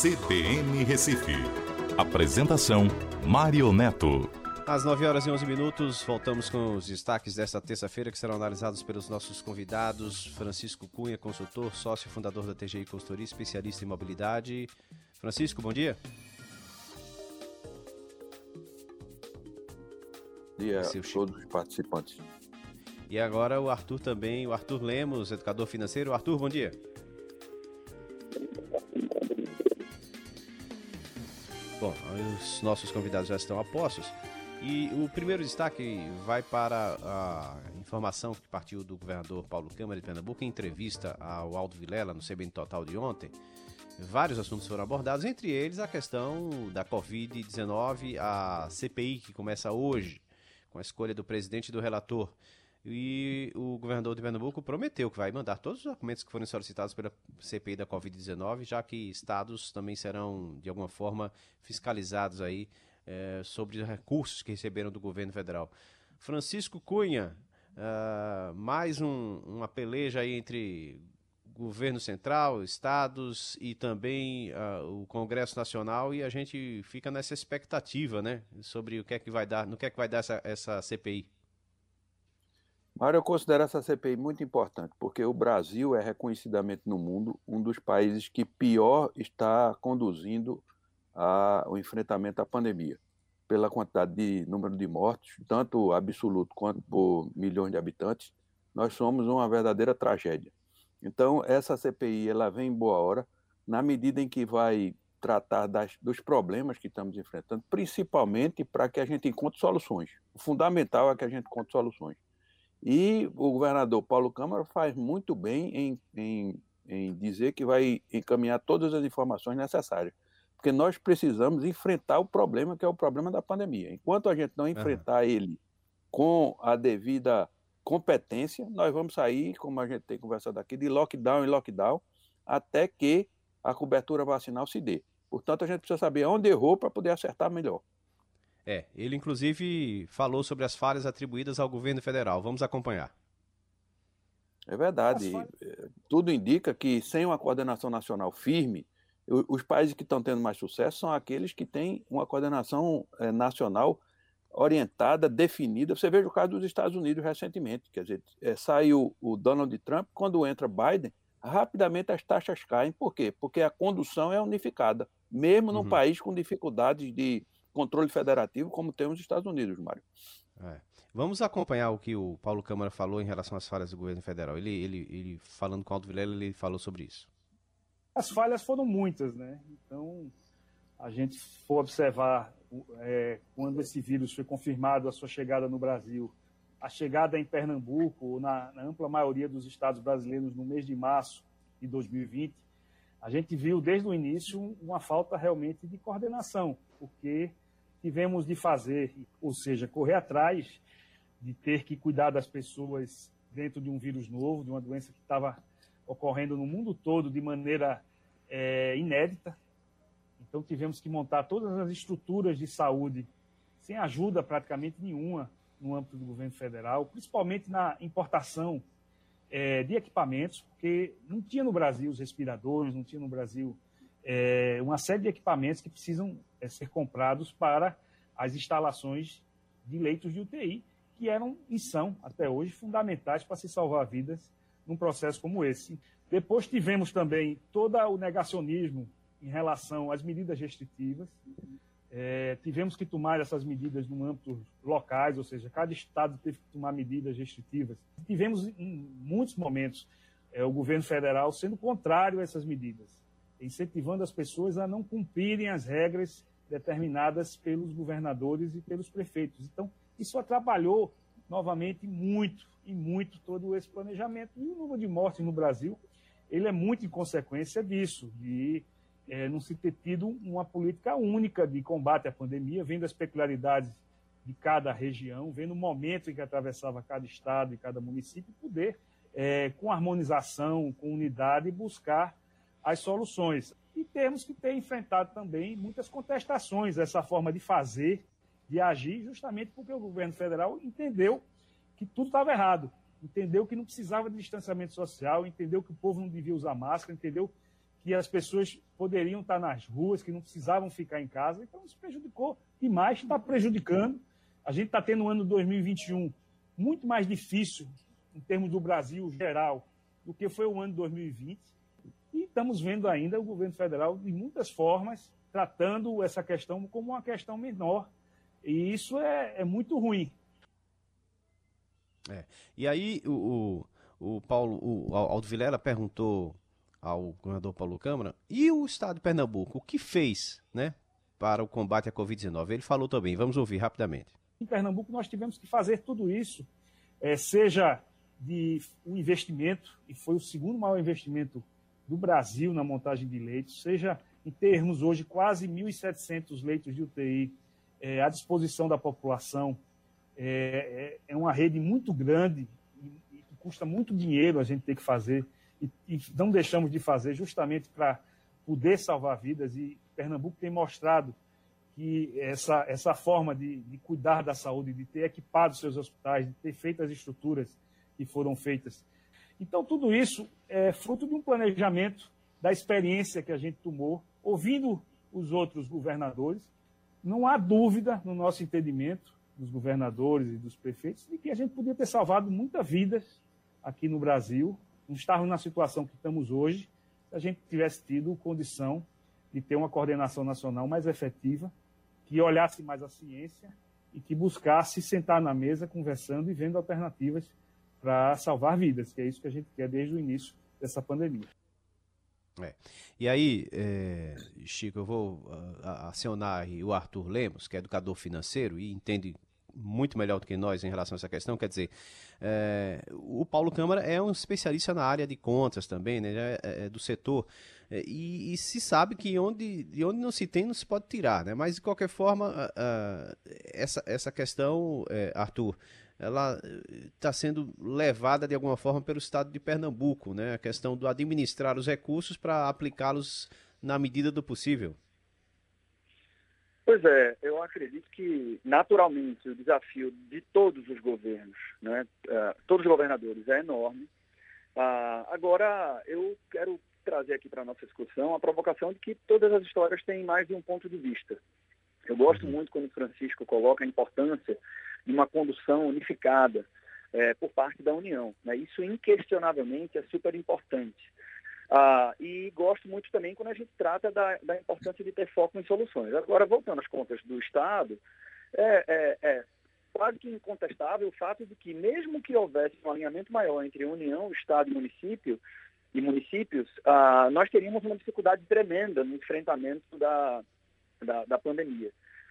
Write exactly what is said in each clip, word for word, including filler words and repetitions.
C B N Recife. Apresentação, Mário Neto. Às nove horas e onze minutos, voltamos com os destaques desta terça-feira que serão analisados pelos nossos convidados. Francisco Cunha, consultor, sócio fundador da T G I Consultoria, especialista em mobilidade. Francisco, bom dia. Bom dia a todos os participantes. E agora o Arthur também, o Arthur Lemos, educador financeiro. Arthur, bom dia. Bom, os nossos convidados já estão a postos. E o primeiro destaque vai para a informação que partiu do governador Paulo Câmara de Pernambuco em entrevista ao Aldo Vilela no C B N Total de ontem. Vários assuntos foram abordados, entre eles a questão da covid dezenove, a C P I que começa hoje, com a escolha do presidente e do relator. E o governador de Pernambuco prometeu que vai mandar todos os documentos que forem solicitados pela C P I da covid dezenove, já que estados também serão, de alguma forma, fiscalizados aí é, sobre os recursos que receberam do governo federal. Francisco Cunha, uh, mais um, uma peleja aí entre governo central, estados e também uh, o Congresso Nacional, e a gente fica nessa expectativa, né, sobre o que é que vai dar, no que é que vai dar essa, essa C P I. Mário, eu considero essa C P I muito importante, porque o Brasil é reconhecidamente no mundo um dos países que pior está conduzindo a, o enfrentamento à pandemia, pela quantidade de número de mortes, tanto absoluto quanto por milhões de habitantes. Nós somos uma verdadeira tragédia. Então, essa C P I ela vem em boa hora, na medida em que vai tratar das, dos problemas que estamos enfrentando, principalmente para que a gente encontre soluções. O fundamental é que a gente encontre soluções. E o governador Paulo Câmara faz muito bem em, em, em dizer que vai encaminhar todas as informações necessárias, porque nós precisamos enfrentar o problema, que é o problema da pandemia. Enquanto a gente não enfrentar uhum. ele com a devida competência, nós vamos sair, como a gente tem conversado aqui, de lockdown em lockdown, até que a cobertura vacinal se dê. Portanto, a gente precisa saber onde errou para poder acertar melhor. É, ele inclusive falou sobre as falhas atribuídas ao governo federal. Vamos acompanhar. É verdade. Tudo indica que sem uma coordenação nacional firme, os países que estão tendo mais sucesso são aqueles que têm uma coordenação nacional orientada, definida. Você veja o caso dos Estados Unidos recentemente. Quer dizer, é, saiu o Donald Trump, quando entra Biden, rapidamente as taxas caem. Por quê? Porque a condução é unificada, mesmo num uhum. país com dificuldades de controle federativo, como tem os Estados Unidos, Mário. É. Vamos acompanhar o que o Paulo Câmara falou em relação às falhas do governo federal. Ele, ele, ele falando com o Aldo Vilela, ele falou sobre isso. As falhas foram muitas, né? Então, a gente for observar é, quando esse vírus foi confirmado a sua chegada no Brasil, a chegada em Pernambuco, na, na ampla maioria dos estados brasileiros, no mês de março de dois mil e vinte, a gente viu desde o início uma falta realmente de coordenação, porque tivemos de fazer, ou seja, correr atrás de ter que cuidar das pessoas dentro de um vírus novo, de uma doença que estava ocorrendo no mundo todo de maneira é, inédita. Então tivemos que montar todas as estruturas de saúde sem ajuda praticamente nenhuma no âmbito do governo federal, principalmente na importação é, de equipamentos, porque não tinha no Brasil os respiradores, não tinha no Brasil é, uma série de equipamentos que precisam é, ser comprados para as instalações de leitos de U T I, que eram e são, até hoje, fundamentais para se salvar vidas num processo como esse. Depois tivemos também todo o negacionismo em relação às medidas restritivas. É, tivemos que tomar essas medidas no âmbito locais, ou seja, cada estado teve que tomar medidas restritivas. Tivemos, em muitos momentos, é, o governo federal sendo contrário a essas medidas, incentivando as pessoas a não cumprirem as regras determinadas pelos governadores e pelos prefeitos. Então, isso atrapalhou, novamente, muito e muito todo esse planejamento. E o número de mortes no Brasil, ele é muito em consequência disso, de é, não se ter tido uma política única de combate à pandemia, vendo as peculiaridades de cada região, vendo o momento em que atravessava cada estado e cada município, poder, é, com harmonização, com unidade, buscar as soluções. E temos que ter enfrentado também muitas contestações dessa forma de fazer, de agir, justamente porque o governo federal entendeu que tudo estava errado, entendeu que não precisava de distanciamento social, entendeu que o povo não devia usar máscara, entendeu que as pessoas poderiam estar nas ruas, que não precisavam ficar em casa. Então, isso prejudicou demais, está prejudicando. A gente está tendo um ano dois mil e vinte e um muito mais difícil, em termos do Brasil geral, do que foi o ano de dois mil e vinte. E estamos vendo ainda o governo federal, de muitas formas, tratando essa questão como uma questão menor. E isso é, é muito ruim. É. E aí, o, o, o Paulo, o Aldo Vilela perguntou ao governador Paulo Câmara, e o estado de Pernambuco, o que fez, né, para o combate à covid dezenove? Ele falou também, vamos ouvir rapidamente. Em Pernambuco, nós tivemos que fazer tudo isso, é, seja de um investimento, e foi o segundo maior investimento do Brasil na montagem de leitos, seja em termos hoje quase mil e setecentos leitos de U T I é, à disposição da população. É, é, é uma rede muito grande e, e custa muito dinheiro a gente ter que fazer, e, e não deixamos de fazer justamente para poder salvar vidas. E Pernambuco tem mostrado que essa, essa forma de, de cuidar da saúde, de ter equipado seus hospitais, de ter feito as estruturas que foram feitas. Então, tudo isso é fruto de um planejamento, da experiência que a gente tomou, ouvindo os outros governadores. Não há dúvida, no nosso entendimento, dos governadores e dos prefeitos, de que a gente podia ter salvado muitas vidas aqui no Brasil, não estarmos na situação que estamos hoje, se a gente tivesse tido condição de ter uma coordenação nacional mais efetiva, que olhasse mais a ciência e que buscasse sentar na mesa conversando e vendo alternativas para salvar vidas, que é isso que a gente quer desde o início dessa pandemia. É. E aí, é, Chico, eu vou uh, acionar o Arthur Lemos, que é educador financeiro e entende muito melhor do que nós em relação a essa questão. Quer dizer, é, o Paulo Câmara é um especialista na área de contas também, né, é, é do setor, é, e, e se sabe que onde, de onde não se tem não se pode tirar, né? Mas de qualquer forma, uh, uh, essa, essa questão, é, Arthur, ela está sendo levada de alguma forma pelo estado de Pernambuco, né? A questão do administrar os recursos para aplicá-los na medida do possível. Pois é, eu acredito que naturalmente o desafio de todos os governos, né, uh, todos os governadores, é enorme. Uh, agora, eu quero trazer aqui para a nossa discussão a provocação de que todas as histórias têm mais de um ponto de vista. Eu gosto muito quando o Francisco coloca a importância de uma condução unificada é, por parte da União, né? Isso inquestionavelmente é super importante. Ah, e gosto muito também quando a gente trata da, da importância de ter foco em soluções. Agora, voltando às contas do Estado, é, é, é quase que incontestável o fato de que, mesmo que houvesse um alinhamento maior entre União, Estado e município, e municípios, ah, nós teríamos uma dificuldade tremenda no enfrentamento da, da, da pandemia.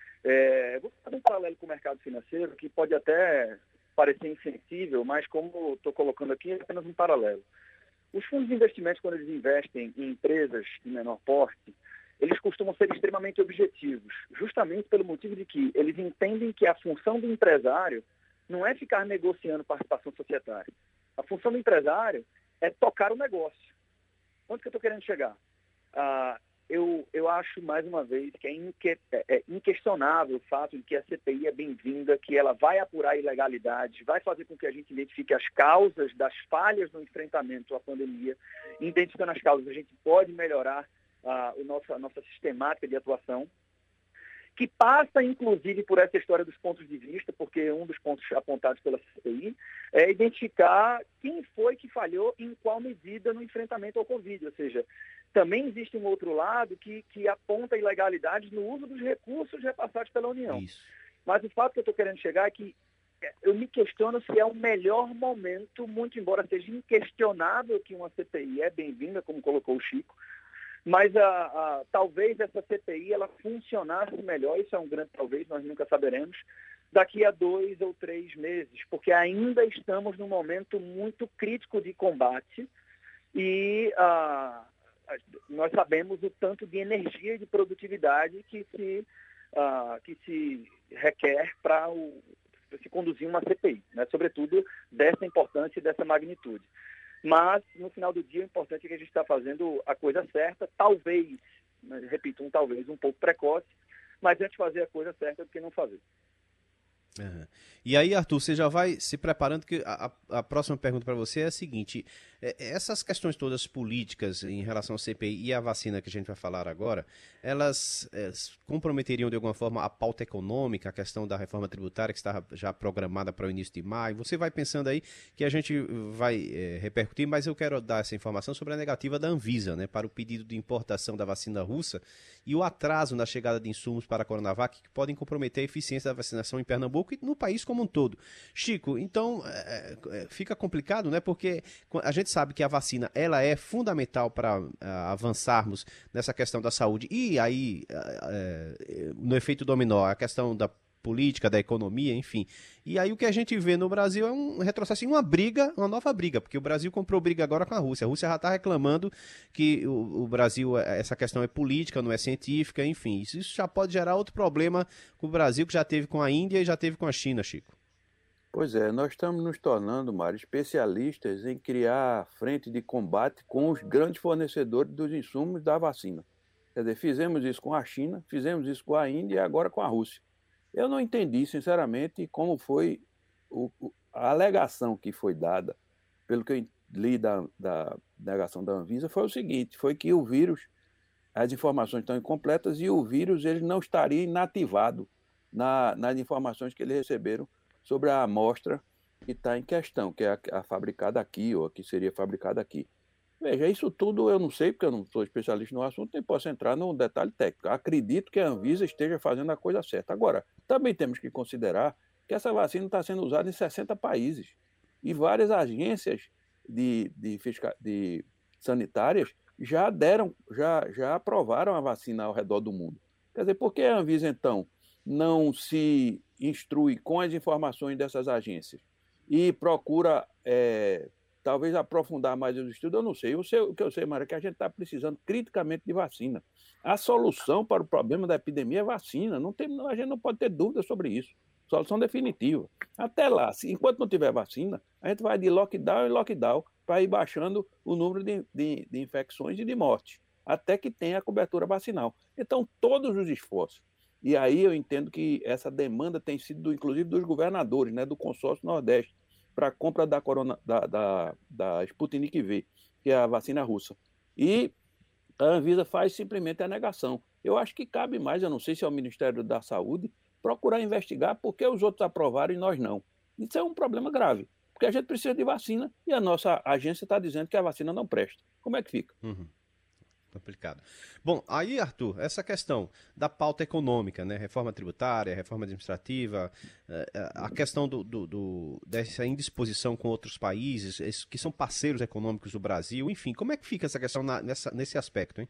É, vou fazer um paralelo com o mercado financeiro, que pode até parecer insensível, mas como estou colocando aqui, é apenas um paralelo. Os fundos de investimentos, quando eles investem em empresas de menor porte, eles costumam ser extremamente objetivos, justamente pelo motivo de que eles entendem que a função do empresário não é ficar negociando participação societária. A função do empresário é tocar o negócio. Onde que eu estou querendo chegar? Ah, eu, eu acho, mais uma vez, que é, inque, é inquestionável o fato de que a C P I é bem-vinda, que ela vai apurar ilegalidades, vai fazer com que a gente identifique as causas das falhas no enfrentamento à pandemia. Identificando as causas, a gente pode melhorar ah, o nosso, a nossa sistemática de atuação, que passa, inclusive, por essa história dos pontos de vista, porque um dos pontos apontados pela C P I é identificar quem foi que falhou em qual medida no enfrentamento ao Covid. Ou seja, também existe um outro lado que, que aponta ilegalidades no uso dos recursos repassados pela União. Isso. Mas o fato que eu estou querendo chegar é que eu me questiono se é o melhor momento, muito embora seja inquestionável que uma C P I é bem-vinda, como colocou o Chico, mas a, a, talvez essa C P I ela funcionasse melhor, isso é um grande talvez, nós nunca saberemos, daqui a dois ou três meses, porque ainda estamos num momento muito crítico de combate e a, nós sabemos o tanto de energia e de produtividade que se, a, que se requer para se conduzir uma C P I, né? Sobretudo dessa importância e dessa magnitude. Mas, no final do dia, o importante é que a gente está fazendo a coisa certa, talvez, repito, um talvez um pouco precoce, mas antes fazer a coisa certa do que não fazer. Uhum. E aí, Arthur, você já vai se preparando, que a, a próxima pergunta para você é a seguinte, É, essas questões todas políticas em relação ao C P I e à vacina que a gente vai falar agora, elas é, comprometeriam de alguma forma a pauta econômica, a questão da reforma tributária que está já programada para o início de maio? Você vai pensando aí que a gente vai é, repercutir, mas eu quero dar essa informação sobre a negativa da Anvisa, né, para o pedido de importação da vacina russa e o atraso na chegada de insumos para a Coronavac que podem comprometer a eficiência da vacinação em Pernambuco e no país como um todo. Chico, então é, é, fica complicado, né? Porque a gente sabe que a vacina ela é fundamental para uh, avançarmos nessa questão da saúde e aí uh, uh, no efeito dominó, a questão da política, da economia, enfim. E aí o que a gente vê no Brasil é um retrocesso, uma briga, uma nova briga, porque o Brasil comprou briga agora com a Rússia. A Rússia já está reclamando que o, o Brasil, essa questão é política, não é científica, enfim. Isso, isso já pode gerar outro problema com o Brasil, que já teve com a Índia e já teve com a China, Chico. Pois é, nós estamos nos tornando, Mário, especialistas em criar frente de combate com os grandes fornecedores dos insumos da vacina. Quer dizer, fizemos isso com a China, fizemos isso com a Índia e agora com a Rússia. Eu não entendi, sinceramente, como foi o, a alegação que foi dada, pelo que eu li da, da negação da Anvisa, foi o seguinte, foi que o vírus, as informações estão incompletas e o vírus ele não estaria inativado na, nas informações que eles receberam sobre a amostra que está em questão, que é a, a fabricada aqui ou a que seria fabricada aqui. Veja, isso tudo eu não sei, porque eu não sou especialista no assunto, nem posso entrar no detalhe técnico. Acredito que a Anvisa esteja fazendo a coisa certa. Agora, também temos que considerar que essa vacina está sendo usada em sessenta países e várias agências de, de, fisca... de sanitárias já deram, já, já aprovaram a vacina ao redor do mundo. Quer dizer, por que a Anvisa, então, não se instrui com as informações dessas agências e procura... É, talvez aprofundar mais os estudos, eu não sei. Eu sei o que eu sei, Mário, é que a gente está precisando criticamente de vacina. A solução para o problema da epidemia é vacina. Não tem, a gente não pode ter dúvida sobre isso. Solução definitiva. Até lá, se, enquanto não tiver vacina, a gente vai de lockdown em lockdown para ir baixando o número de, de, de infecções e de mortes, até que tenha a cobertura vacinal. Então, todos os esforços. E aí eu entendo que essa demanda tem sido, inclusive, dos governadores, né, do consórcio Nordeste, para a compra da, corona, da, da, da Sputnik V, que é a vacina russa. E a Anvisa faz simplesmente a negação. Eu acho que cabe mais, eu não sei se é o Ministério da Saúde, procurar investigar por que os outros aprovaram e nós não. Isso é um problema grave, porque a gente precisa de vacina e a nossa agência está dizendo que a vacina não presta. Como é que fica? Uhum. Complicado. Bom, aí, Arthur, essa questão da pauta econômica, né? Reforma tributária, reforma administrativa, a questão do, do, do, dessa indisposição com outros países, que são parceiros econômicos do Brasil, enfim, como é que fica essa questão na, nessa, nesse aspecto, hein?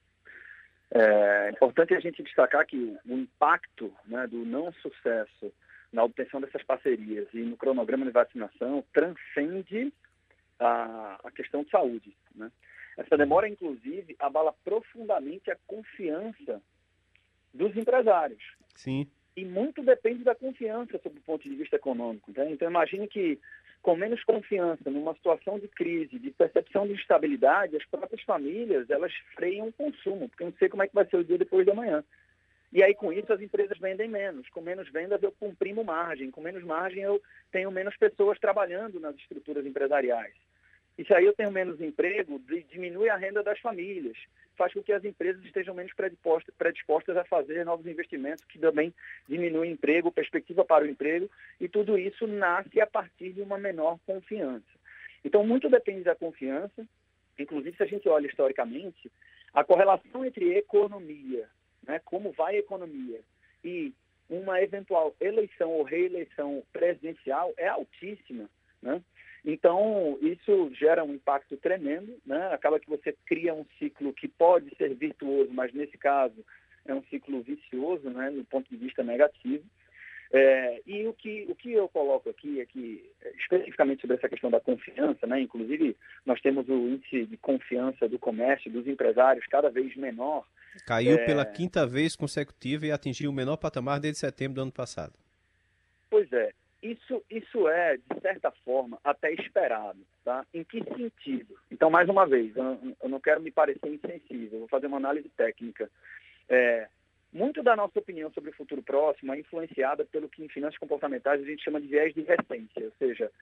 É importante a gente destacar que o impacto, né, do não sucesso na obtenção dessas parcerias e no cronograma de vacinação transcende a, a questão de saúde, né? Essa demora, inclusive, abala profundamente a confiança dos empresários. Sim. E muito depende da confiança sob o ponto de vista econômico. Tá? Então, imagine que, com menos confiança, numa situação de crise, de percepção de instabilidade, as próprias famílias, elas freiam o consumo, porque eu não sei como é que vai ser o dia depois de amanhã. E aí, com isso, as empresas vendem menos. Com menos vendas, eu comprimo margem. Com menos margem, eu tenho menos pessoas trabalhando nas estruturas empresariais. Isso aí eu tenho menos emprego, diminui a renda das famílias, faz com que as empresas estejam menos predispostas, predispostas a fazer novos investimentos, que também diminuem o emprego, perspectiva para o emprego, e tudo isso nasce a partir de uma menor confiança. Então, muito depende da confiança, inclusive se a gente olha historicamente, a correlação entre economia, né, como vai a economia, e uma eventual eleição ou reeleição presidencial é altíssima, né? Então, isso gera um impacto tremendo, né? Acaba que você cria um ciclo que pode ser virtuoso, mas nesse caso é um ciclo vicioso, né, do ponto de vista negativo. É, e o que, o que eu coloco aqui é que, especificamente sobre essa questão da confiança, né, inclusive nós temos o índice de confiança do comércio, dos empresários, cada vez menor. Caiu é... pela quinta vez consecutiva e atingiu o menor patamar desde setembro do ano passado. Pois é. Isso, isso é, de certa forma, até esperado, tá? Em que sentido? Então, mais uma vez, eu, eu não quero me parecer insensível, vou fazer uma análise técnica. É, muito da nossa opinião sobre o futuro próximo é influenciada pelo que em finanças comportamentais a gente chama de viés de recência, ou seja,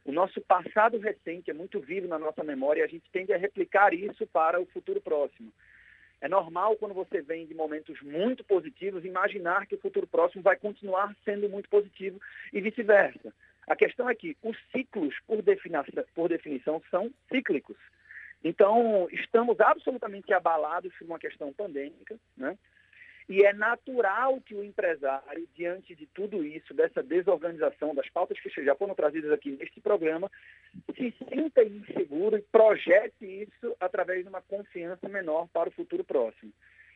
O nosso passado recente é muito vivo na nossa memória e a gente tende a replicar isso para o futuro próximo. É normal, quando você vem de momentos muito positivos, imaginar que o futuro próximo vai continuar sendo muito positivo e vice-versa. A questão é que os ciclos, por definição, por definição, são cíclicos. Então, estamos absolutamente abalados por uma questão pandêmica, né? E é natural que o empresário, diante de tudo isso, dessa desorganização, das pautas que já foram trazidas aqui neste programa, se sinta inseguro e projete isso através de uma confiança menor para o futuro próximo.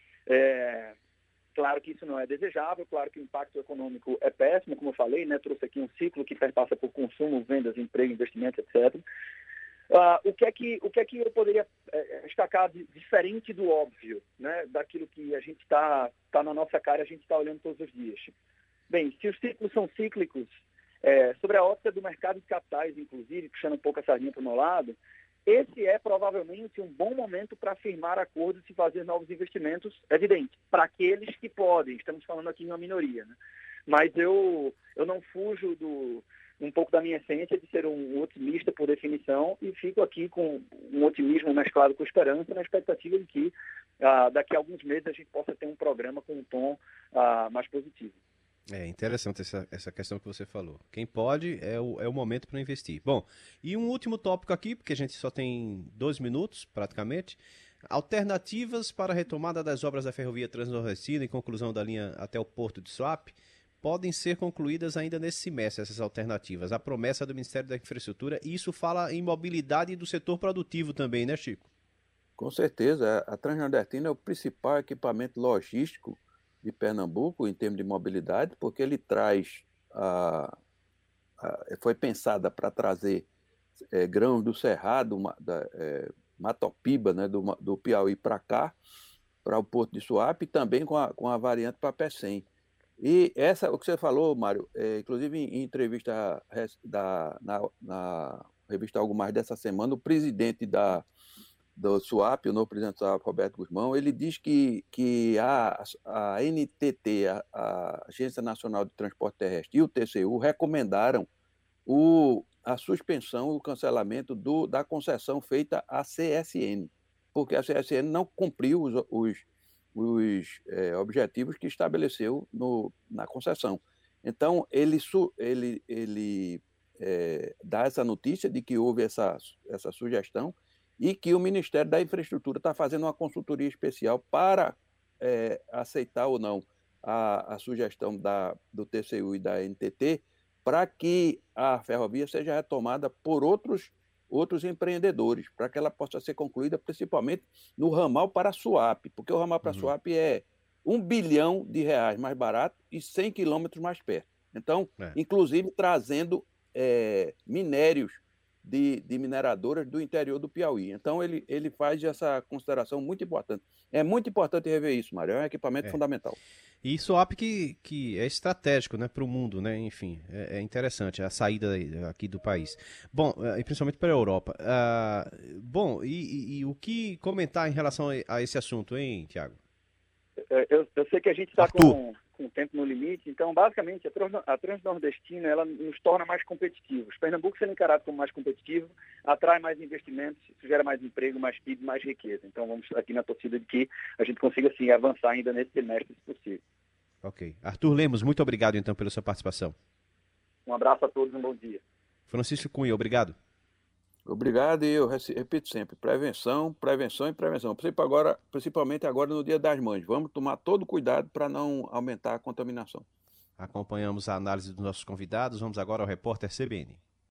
É, claro que isso não é desejável, claro que o impacto econômico é péssimo, como eu falei, né? Trouxe aqui um ciclo que perpassa por consumo, vendas, emprego, investimentos, etcétera. Uh, o, que é que, o que é que eu poderia é, destacar de, diferente do óbvio, né, daquilo que a gente está tá na nossa cara, a gente está olhando todos os dias? Bem, se os ciclos são cíclicos, é, sobre a ótica do mercado de capitais, inclusive, puxando um pouco a sardinha para o meu lado, esse é provavelmente um bom momento para firmar acordos e fazer novos investimentos, evidente, para aqueles que podem. Estamos falando aqui em uma minoria, né? Mas eu, eu não fujo do... um pouco da minha essência de ser um otimista por definição e fico aqui com um otimismo mesclado com esperança na expectativa de que ah, daqui a alguns meses a gente possa ter um programa com um tom ah, mais positivo. É interessante essa, essa questão que você falou. Quem pode é o, é o momento para investir. Bom, e um último tópico aqui, porque a gente só tem dois minutos praticamente. Alternativas para a retomada das obras da ferrovia Transnordestina e conclusão da linha até o Porto de Suape podem ser concluídas ainda nesse semestre, essas alternativas. A promessa do Ministério da Infraestrutura, e isso fala em mobilidade do setor produtivo também, né, Chico? Com certeza. A Transnordestina é o principal equipamento logístico de Pernambuco em termos de mobilidade, porque ele traz, a, a, foi pensada para trazer é, grãos do Cerrado, uma, da, é, Matopiba, né, do, do Piauí para cá, para o Porto de Suape, e também com a, com a variante para Pecém. E essa, o que você falou, Mário, é, inclusive em, em entrevista da, na, na revista Algo Mais dessa semana, o presidente da, do Suape, o novo presidente do Suape, Roberto Guzmão, ele diz que, que a, a N T T, a, a Agência Nacional de Transporte Terrestre, e o T C U recomendaram o, a suspensão e o cancelamento do, da concessão feita à C S N, porque a C S N não cumpriu os, os os é, objetivos que estabeleceu no, na concessão. Então, ele, ele, ele é, dá essa notícia de que houve essa, essa sugestão e que o Ministério da Infraestrutura está fazendo uma consultoria especial para é, aceitar ou não a, a sugestão da, do T C U e da N T T para que a ferrovia seja retomada por outros outros empreendedores, para que ela possa ser concluída principalmente no ramal para Suape, porque o ramal para uhum. Suape é um bilhão de reais mais barato e cem quilômetros mais perto. Então, é. inclusive trazendo é, minérios de, de mineradoras do interior do Piauí. Então, ele, ele faz essa consideração muito importante. É muito importante rever isso, Mário, é um equipamento é. fundamental. E Suape que, que é estratégico, né, para o mundo, né? Enfim, é, é interessante a saída aqui do país. Bom, e principalmente para a Europa. Uh, bom, e, e, e o que comentar em relação a, a esse assunto, hein, Tiago? Eu, eu sei que a gente está com, com o tempo no limite, então, basicamente, a, trans, a Transnordestina, ela nos torna mais competitivos. Pernambuco sendo encarado como mais competitivo, atrai mais investimentos, isso gera mais emprego, mais P I B, mais riqueza. Então, vamos aqui na torcida de que a gente consiga, sim, avançar ainda nesse semestre, se possível. Ok. Arthur Lemos, muito obrigado, então, pela sua participação. Um abraço a todos, um bom dia. Francisco Cunha, obrigado. Obrigado, e eu repito sempre, prevenção, prevenção e prevenção, agora, principalmente agora no Dia das Mães. Vamos tomar todo cuidado para não aumentar a contaminação. Acompanhamos a análise dos nossos convidados, vamos agora ao repórter C B N.